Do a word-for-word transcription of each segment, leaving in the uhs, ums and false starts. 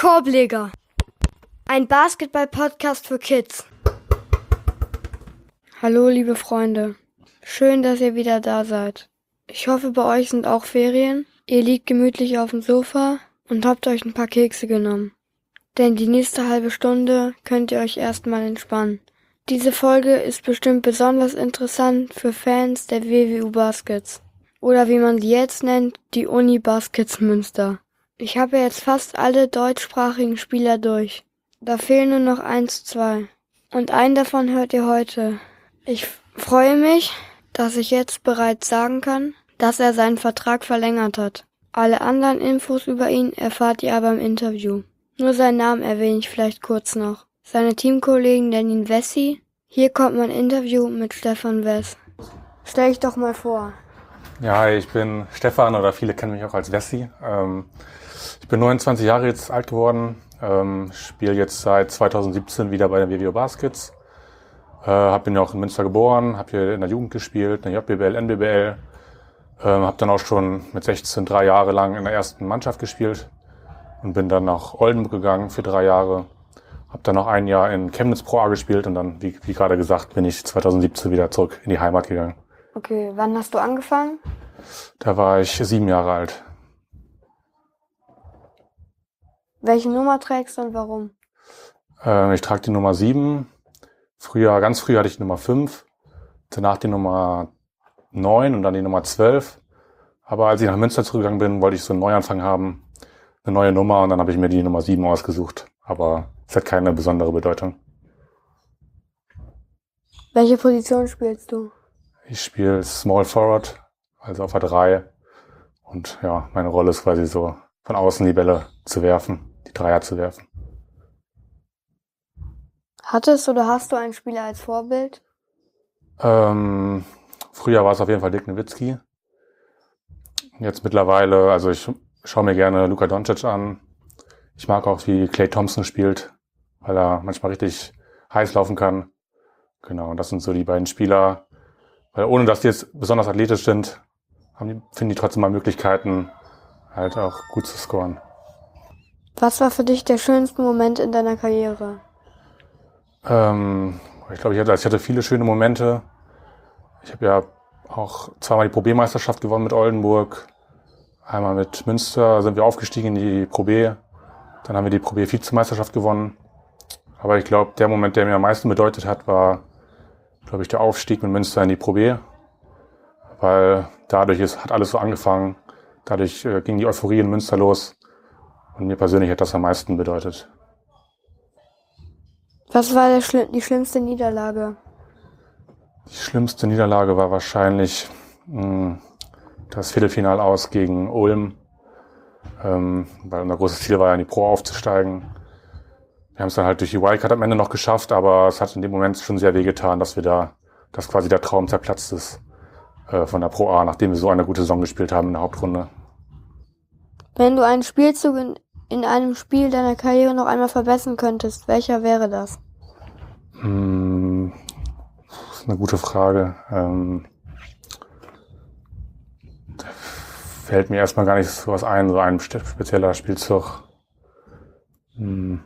Korbleger, ein Basketball-Podcast für Kids. Hallo liebe Freunde, schön, dass ihr wieder da seid. Ich hoffe, bei euch sind auch Ferien. Ihr liegt gemütlich auf dem Sofa und habt euch ein paar Kekse genommen. Denn die nächste halbe Stunde könnt ihr euch erstmal entspannen. Diese Folge ist bestimmt besonders interessant für Fans der W W U Baskets. Oder wie man sie jetzt nennt, die Uni Baskets Münster. Ich habe jetzt fast alle deutschsprachigen Spieler durch. Da fehlen nur noch eins, zwei. Und einen davon hört ihr heute. Ich freue mich, dass ich jetzt bereits sagen kann, dass er seinen Vertrag verlängert hat. Alle anderen Infos über ihn erfahrt ihr aber im Interview. Nur seinen Namen erwähne ich vielleicht kurz noch. Seine Teamkollegen nennen ihn Wessi. Hier kommt mein Interview mit Stefan Wess. Stell dich doch mal vor. Ja, ich bin Stefan oder viele kennen mich auch als Wessi. Ähm, ich bin neunundzwanzig Jahre jetzt alt geworden, ähm, spiele jetzt seit zweitausendsiebzehn wieder bei den W W U Baskets. Äh, hab bin ja auch in Münster geboren, habe hier in der Jugend gespielt, in der J B B L, N B B L. Ähm, habe dann auch schon mit sechzehn drei Jahre lang in der ersten Mannschaft gespielt und bin dann nach Oldenburg gegangen für drei Jahre. Habe dann noch ein Jahr in Chemnitz Pro A gespielt und dann, wie, wie gerade gesagt, bin ich zweitausendsiebzehn wieder zurück in die Heimat gegangen. Okay, wann hast du angefangen? Da war ich sieben Jahre alt. Welche Nummer trägst du und warum? Äh, ich trage die Nummer sieben. Früher, ganz früh hatte ich die Nummer fünf, danach die Nummer neun und dann die Nummer zwölf. Aber als ich nach Münster zurückgegangen bin, wollte ich so einen Neuanfang haben, eine neue Nummer und dann habe ich mir die Nummer sieben ausgesucht. Aber es hat keine besondere Bedeutung. Welche Position spielst du? Ich spiele Small Forward, also auf der drei. Und ja, meine Rolle ist quasi so, von außen die Bälle zu werfen, die Dreier zu werfen. Hattest oder hast du einen Spieler als Vorbild? Ähm, früher war es auf jeden Fall Dirk Nowitzki. Jetzt mittlerweile, also ich schaue mir gerne Luka Doncic an. Ich mag auch, wie Klay Thompson spielt, weil er manchmal richtig heiß laufen kann. Genau, und das sind so die beiden Spieler. Weil ohne, dass die jetzt besonders athletisch sind, haben die, finden die trotzdem mal Möglichkeiten, halt auch gut zu scoren. Was war für dich der schönste Moment in deiner Karriere? Ähm, ich glaube, ich hatte, ich hatte viele schöne Momente. Ich habe ja auch zweimal die Pro B-Meisterschaft gewonnen mit Oldenburg. Einmal mit Münster sind wir aufgestiegen in die Pro B. Dann haben wir die Pro B-Vizemeisterschaft gewonnen. Aber ich glaube, der Moment, der mir am meisten bedeutet hat, war, glaube ich, der Aufstieg mit Münster in die Pro B. Weil dadurch ist, hat alles so angefangen. Dadurch äh, ging die Euphorie in Münster los. Und mir persönlich hat das am meisten bedeutet. Was war der Schli- die schlimmste Niederlage? Die schlimmste Niederlage war wahrscheinlich mh, das Viertelfinale aus gegen Ulm. Ähm, weil unser großes Ziel war ja, in die Pro aufzusteigen. Wir haben es dann halt durch die Wildcard am Ende noch geschafft, aber es hat in dem Moment schon sehr wehgetan, dass wir da, dass quasi der Traum zerplatzt ist äh, von der Pro A, nachdem wir so eine gute Saison gespielt haben in der Hauptrunde. Wenn du einen Spielzug in, in einem Spiel deiner Karriere noch einmal verbessern könntest, welcher wäre das? Hm, das ist eine gute Frage. Ähm, da fällt mir erstmal gar nicht so was ein, so ein spezieller Spielzug. Hm,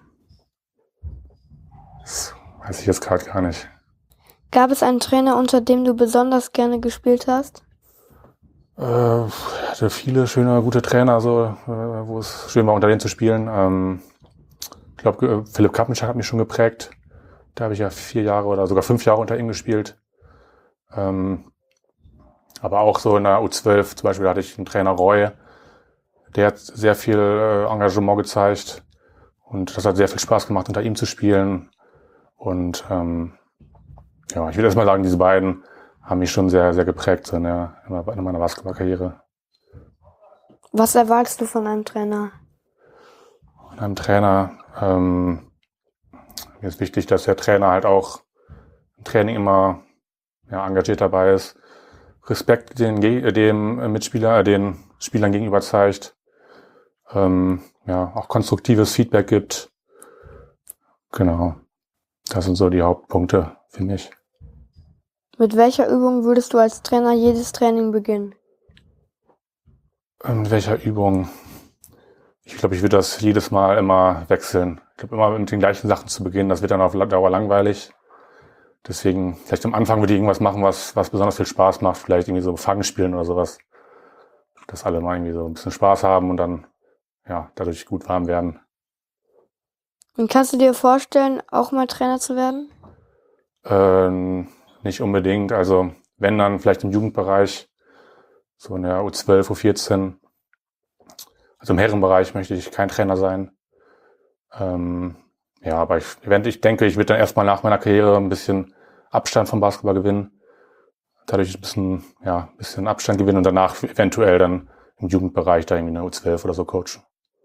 das weiß ich jetzt gerade gar nicht. Gab es einen Trainer, unter dem du besonders gerne gespielt hast? Äh, ich hatte viele schöne, gute Trainer, so, äh, wo es schön war, unter denen zu spielen. Ähm, ich glaube, Philipp Kappenschak hat mich schon geprägt. Da habe ich ja vier Jahre oder sogar fünf Jahre unter ihm gespielt. Ähm, aber auch so in der U zwölf zum Beispiel hatte ich einen Trainer Roy. Der hat sehr viel äh, Engagement gezeigt. Und das hat sehr viel Spaß gemacht, unter ihm zu spielen. Und ähm, ja, ich würde erst mal sagen, diese beiden haben mich schon sehr, sehr geprägt so in, der, in meiner Basketballkarriere. Was erwartest du von einem Trainer? Von einem Trainer, ähm, mir ist wichtig, dass der Trainer halt auch im Training immer ja, engagiert dabei ist, Respekt den, dem Mitspieler, äh, den Spielern gegenüber zeigt, ähm, ja, auch konstruktives Feedback gibt. Genau, das sind so die Hauptpunkte für mich. Mit welcher Übung würdest du als Trainer jedes Training beginnen? Mit welcher Übung? Ich glaube, ich würde das jedes Mal immer wechseln. Ich glaube, immer mit den gleichen Sachen zu beginnen, das wird dann auf Dauer langweilig. Deswegen, vielleicht am Anfang würde ich irgendwas machen, was, was besonders viel Spaß macht. Vielleicht irgendwie so Fangspielen oder sowas. Dass alle mal irgendwie so ein bisschen Spaß haben und dann, ja, dadurch gut warm werden. Und kannst du dir vorstellen, auch mal Trainer zu werden? Ähm, nicht unbedingt. Also, wenn dann vielleicht im Jugendbereich, so in der U zwölf, U vierzehn. Also im Herrenbereich möchte ich kein Trainer sein. Ähm, ja, aber ich, ich denke, ich würde dann erstmal nach meiner Karriere ein bisschen Abstand vom Basketball gewinnen. Dadurch ein bisschen, ja, ein bisschen Abstand gewinnen und danach eventuell dann im Jugendbereich da irgendwie eine U zwölf oder so coachen.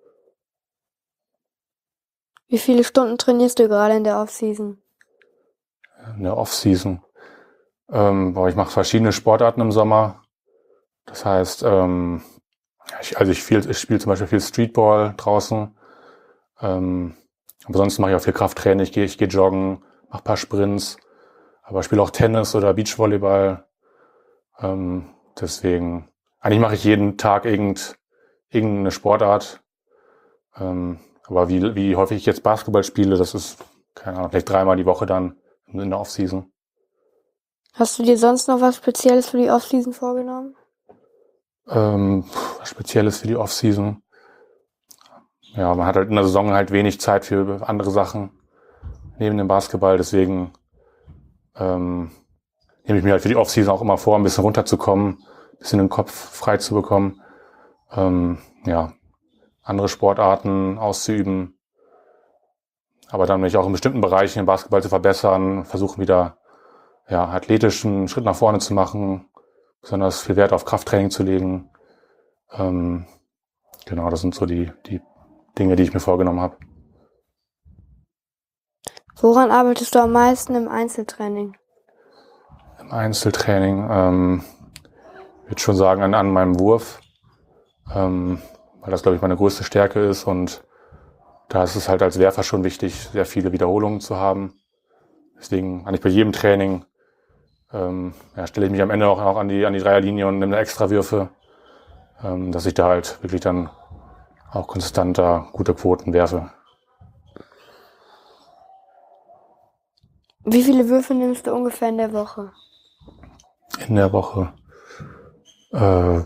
Wie viele Stunden trainierst du gerade in der Offseason? In der Offseason. Ähm, boah, ich mache verschiedene Sportarten im Sommer. Das heißt, ähm, ich, also ich, viel, ich spiele zum Beispiel viel Streetball draußen. Ähm, aber sonst mache ich auch viel Krafttraining. Ich gehe ich gehe joggen, mache ein paar Sprints. Aber ich spiele auch Tennis oder Beachvolleyball. Ähm, deswegen, eigentlich mache ich jeden Tag irgend, irgendeine Sportart. Ähm, aber wie, wie häufig ich jetzt Basketball spiele, das ist, keine Ahnung, vielleicht dreimal die Woche dann in der Offseason. Hast du dir sonst noch was Spezielles für die Offseason vorgenommen? Ähm, was Spezielles für die Offseason. Ja, man hat halt in der Saison halt wenig Zeit für andere Sachen neben dem Basketball. Deswegen ähm, nehme ich mir halt für die Offseason auch immer vor, ein bisschen runterzukommen, ein bisschen den Kopf frei zu bekommen. Ähm, ja, andere Sportarten auszuüben. Aber dann mich auch in bestimmten Bereichen im Basketball zu verbessern, versuchen wieder ja, athletisch einen Schritt nach vorne zu machen, besonders viel Wert auf Krafttraining zu legen. Ähm, genau, das sind so die, die Dinge, die ich mir vorgenommen habe. Woran arbeitest du am meisten im Einzeltraining? Im Einzeltraining ähm, ich würde schon sagen an, an meinem Wurf, ähm, weil das, glaube ich, meine größte Stärke ist. Und da ist es halt als Werfer schon wichtig, sehr viele Wiederholungen zu haben. Deswegen eigentlich bei jedem Training ähm, ja, stelle ich mich am Ende auch, auch an die, an die Dreierlinie und nehme Extrawürfe, ähm, dass ich da halt wirklich dann auch konstanter gute Quoten werfe. Wie viele Würfe nimmst du ungefähr in der Woche? In der Woche? Äh,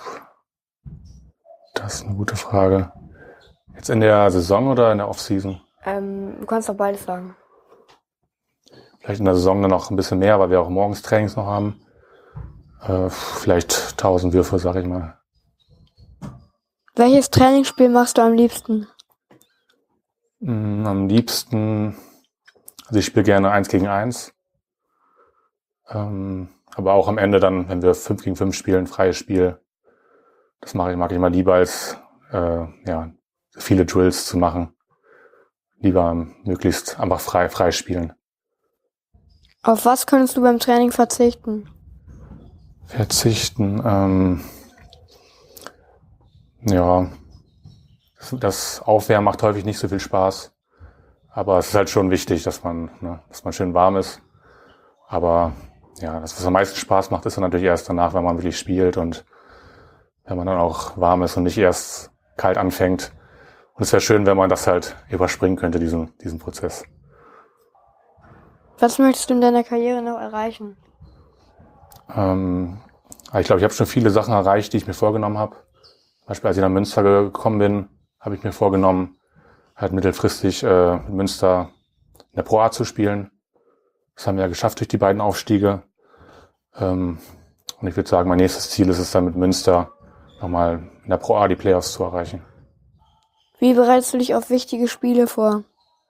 das ist eine gute Frage. Jetzt in der Saison oder in der Offseason? Ähm, du kannst doch beides sagen. Vielleicht in der Saison dann noch ein bisschen mehr, weil wir auch morgens Trainings noch haben. Äh, vielleicht tausend Würfe, sag ich mal. Welches Trainingsspiel machst du am liebsten? Mm, am liebsten, also ich spiele gerne eins gegen eins. Ähm, aber auch am Ende dann, wenn wir fünf gegen fünf spielen, freies Spiel. Das mache ich, mag ich mal lieber als äh, ja, viele Drills zu machen. Lieber möglichst einfach frei, frei spielen. Auf was könntest du beim Training verzichten? Verzichten, ähm, ja, das Aufwärmen macht häufig nicht so viel Spaß. Aber es ist halt schon wichtig, dass man, ne, dass man schön warm ist. Aber ja, das, was am meisten Spaß macht, ist dann natürlich erst danach, wenn man wirklich spielt und wenn man dann auch warm ist und nicht erst kalt anfängt. Und es wäre schön, wenn man das halt überspringen könnte, diesen, diesen Prozess. Was möchtest du in deiner Karriere noch erreichen? Ähm, ich glaube, ich habe schon viele Sachen erreicht, die ich mir vorgenommen habe. Zum Beispiel, als ich nach Münster gekommen bin, habe ich mir vorgenommen, halt mittelfristig äh, mit Münster in der Pro A zu spielen. Das haben wir ja geschafft durch die beiden Aufstiege. Ähm, und ich würde sagen, mein nächstes Ziel ist es dann mit Münster nochmal in der Pro A die Playoffs zu erreichen. Wie bereitest du dich auf wichtige Spiele vor?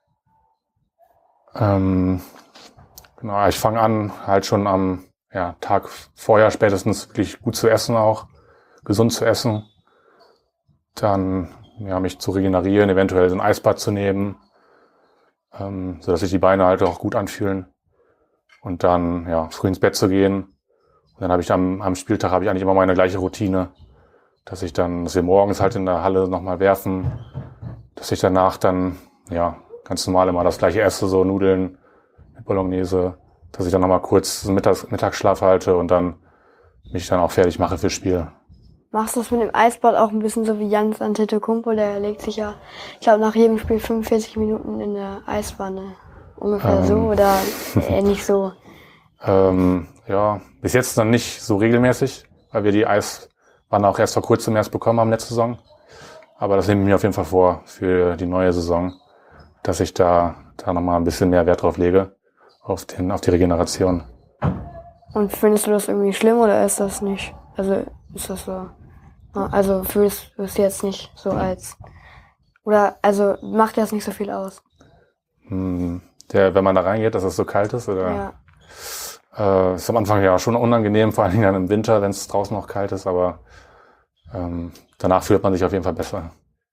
Ähm, genau, ich fange an, halt schon am ja, Tag vorher spätestens wirklich gut zu essen auch, gesund zu essen. Dann ja, mich zu regenerieren, eventuell so ein Eisbad zu nehmen, ähm, sodass sich die Beine halt auch gut anfühlen. Und dann ja, früh ins Bett zu gehen. Und dann habe ich am, am Spieltag habe ich eigentlich immer meine gleiche Routine, dass ich dann, dass wir morgens halt in der Halle nochmal werfen, dass ich danach dann ja ganz normal immer das gleiche esse, so Nudeln mit Bolognese, dass ich dann nochmal kurz so Mittags, Mittagsschlaf halte und dann mich dann auch fertig mache fürs Spiel. Machst du das mit dem Eisbad auch ein bisschen so wie Giannis Antetokounmpo? Der legt sich ja, ich glaube, nach jedem Spiel fünfundvierzig Minuten in der Eiswanne. Ungefähr Ähm. so oder eher nicht so? Ähm, ja, bis jetzt dann nicht so regelmäßig, weil wir die Eiswanne auch erst vor kurzem erst bekommen haben letzte Saison. Aber das nehme ich mir auf jeden Fall vor für die neue Saison, dass ich da, da nochmal ein bisschen mehr Wert drauf lege, auf den, auf die Regeneration. Und findest du das irgendwie schlimm oder ist das nicht? Also, ist das so? Also, fühlst du es jetzt nicht so als, oder, also, macht das nicht so viel aus? Hm, der, wenn man da reingeht, dass es so kalt ist, oder? Ja. Äh, ist am Anfang ja schon unangenehm, vor allen Dingen dann im Winter, wenn es draußen noch kalt ist, aber ähm, danach fühlt man sich auf jeden Fall besser.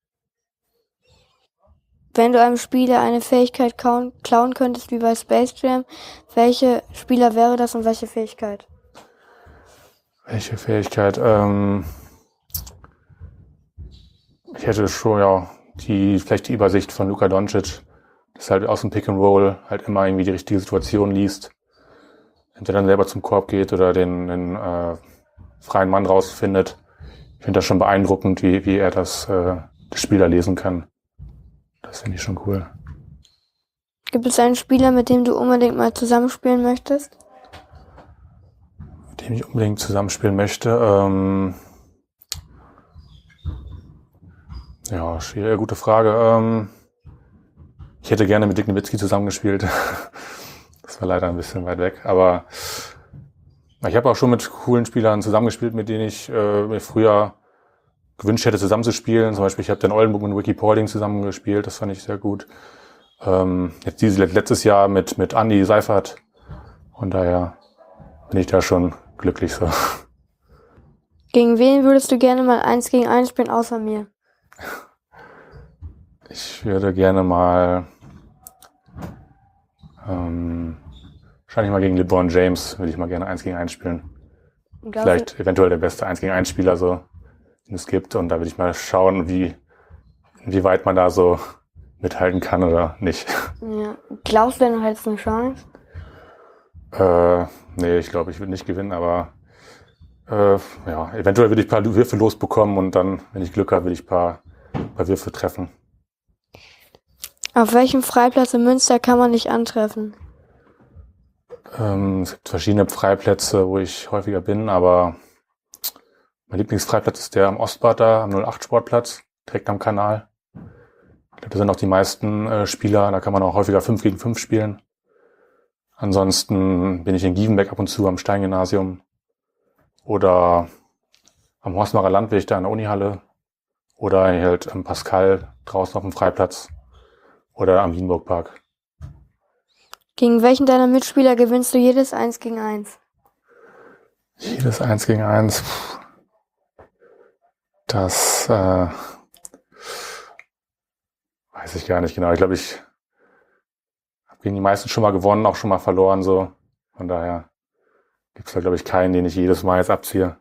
Wenn du einem Spieler eine Fähigkeit klauen, klauen könntest, wie bei Space Jam, welche Spieler wäre das und welche Fähigkeit? Welche Fähigkeit? Ähm, ich hätte schon ja die vielleicht die Übersicht von Luka Doncic, dass halt aus dem Pick and Roll halt immer irgendwie die richtige Situation liest. Entweder dann selber zum Korb geht oder den, den äh, freien Mann rausfindet. Ich finde das schon beeindruckend, wie, wie er das äh, der Spieler lesen kann. Das finde ich schon cool. Gibt es einen Spieler, mit dem du unbedingt mal zusammenspielen möchtest? Mit dem ich unbedingt zusammenspielen möchte? Ähm, ja, schwierige, gute Frage. Ähm, ich hätte gerne mit Dirk Nowitzki zusammengespielt. Das war leider ein bisschen weit weg, aber ich habe auch schon mit coolen Spielern zusammengespielt, mit denen ich äh, mir früher gewünscht hätte, zusammenzuspielen. Zum Beispiel, ich habe den Oldenburg mit Ricky Paulding zusammengespielt, das fand ich sehr gut. Ähm, jetzt dieses letztes Jahr mit mit Andi Seifert. Von daher bin ich da schon glücklich so. Gegen wen würdest du gerne mal eins gegen eins spielen, außer mir? Ich würde gerne mal ähm, wahrscheinlich mal gegen LeBron James würde ich mal gerne eins gegen eins spielen. Vielleicht eventuell der beste eins gegen eins Spieler so, den es gibt. Und da würde ich mal schauen, wie inwieweit man da so mithalten kann oder nicht. Ja. Glaubst du denn, du hättest eine Chance? Äh, nee, ich glaube, ich würde nicht gewinnen, aber äh, ja, eventuell würde ich ein paar Würfe losbekommen und dann, wenn ich Glück habe, würde ich ein paar, paar Würfe treffen. Auf welchem Freiplatz in Münster kann man dich antreffen? Ähm, es gibt verschiedene Freiplätze, wo ich häufiger bin, aber mein Lieblingsfreiplatz ist der am Ostbad da, am null acht Sportplatz, direkt am Kanal. Da sind auch die meisten äh, Spieler, da kann man auch häufiger fünf gegen fünf spielen. Ansonsten bin ich in Gievenbeck ab und zu am Steingymnasium oder am Horstmacher Landweg da in der Unihalle oder halt am Pascal draußen auf dem Freiplatz oder am Wienburgpark. Gegen welchen deiner Mitspieler gewinnst du jedes eins gegen eins? Jedes eins gegen eins. Das äh, weiß ich gar nicht genau. Ich glaube, ich habe gegen die meisten schon mal gewonnen, auch schon mal verloren. So. Von daher gibt es da, glaube ich, keinen, den ich jedes Mal jetzt abziehe.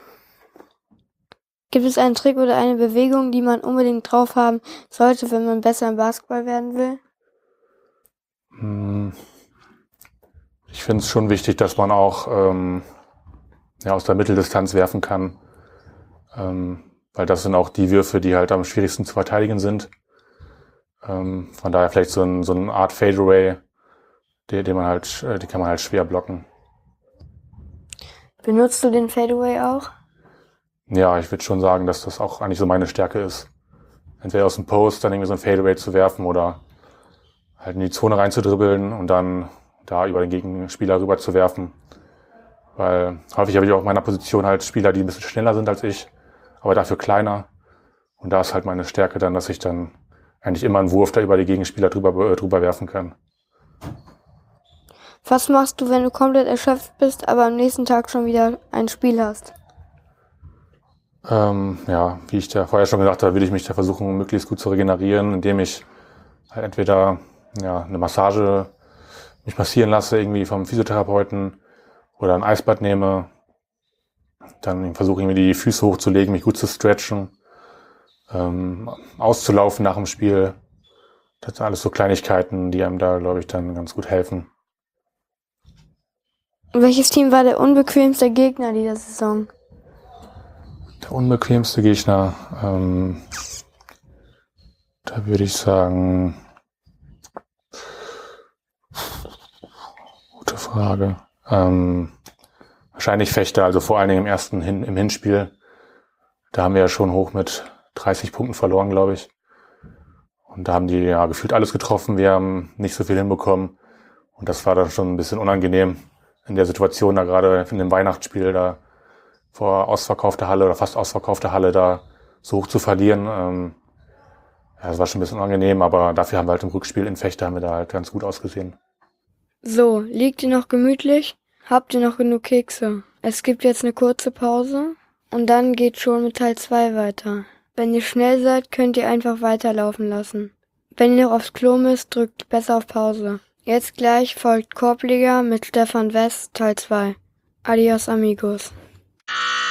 Gibt es einen Trick oder eine Bewegung, die man unbedingt drauf haben sollte, wenn man besser im Basketball werden will? Ich finde es schon wichtig, dass man auch ähm, ja, aus der Mitteldistanz werfen kann. Ähm, weil das sind auch die Würfe, die halt am schwierigsten zu verteidigen sind. Ähm, von daher vielleicht so, ein, so eine Art Fadeaway, die, die, man halt, die kann man halt schwer blocken. Benutzt du den Fadeaway auch? Ja, ich würde schon sagen, dass das auch eigentlich so meine Stärke ist. Entweder aus dem Post dann irgendwie so ein Fadeaway zu werfen oder halt in die Zone reinzudribbeln und dann da über den Gegenspieler rüber zu werfen. Weil häufig habe ich auch in meiner Position halt Spieler, die ein bisschen schneller sind als ich, aber dafür kleiner. Und da ist halt meine Stärke dann, dass ich dann eigentlich immer einen Wurf da über die Gegenspieler drüber, drüber werfen kann. Was machst du, wenn du komplett erschöpft bist, aber am nächsten Tag schon wieder ein Spiel hast? Ähm, ja, wie ich da vorher schon gesagt habe, will ich mich da versuchen, möglichst gut zu regenerieren, indem ich halt entweder ja, eine Massage mich massieren lasse, irgendwie vom Physiotherapeuten oder ein Eisbad nehme. Dann versuche ich mir die Füße hochzulegen, mich gut zu stretchen, ähm, auszulaufen nach dem Spiel. Das sind alles so Kleinigkeiten, die einem da, glaube ich, dann ganz gut helfen. Welches Team war der unbequemste Gegner dieser Saison? Der unbequemste Gegner, ähm, da würde ich sagen, gute Frage, ähm, wahrscheinlich Fechter, also vor allen Dingen im ersten Hin- im Hinspiel. Da haben wir ja schon hoch mit dreißig Punkten verloren, glaube ich. Und da haben die ja gefühlt alles getroffen. Wir haben nicht so viel hinbekommen. Und das war dann schon ein bisschen unangenehm in der Situation, da gerade in dem Weihnachtsspiel da vor ausverkaufter Halle oder fast ausverkaufter Halle da so hoch zu verlieren. Ähm, ja, das war schon ein bisschen unangenehm, aber dafür haben wir halt im Rückspiel in Fechter haben wir da halt ganz gut ausgesehen. So, liegt ihr noch gemütlich? Habt ihr noch genug Kekse? Es gibt jetzt eine kurze Pause und dann geht schon mit Teil zwei weiter. Wenn ihr schnell seid, könnt ihr einfach weiterlaufen lassen. Wenn ihr noch aufs Klo müsst, drückt besser auf Pause. Jetzt gleich folgt Korbliga mit Stefan West Teil zwei. Adios amigos.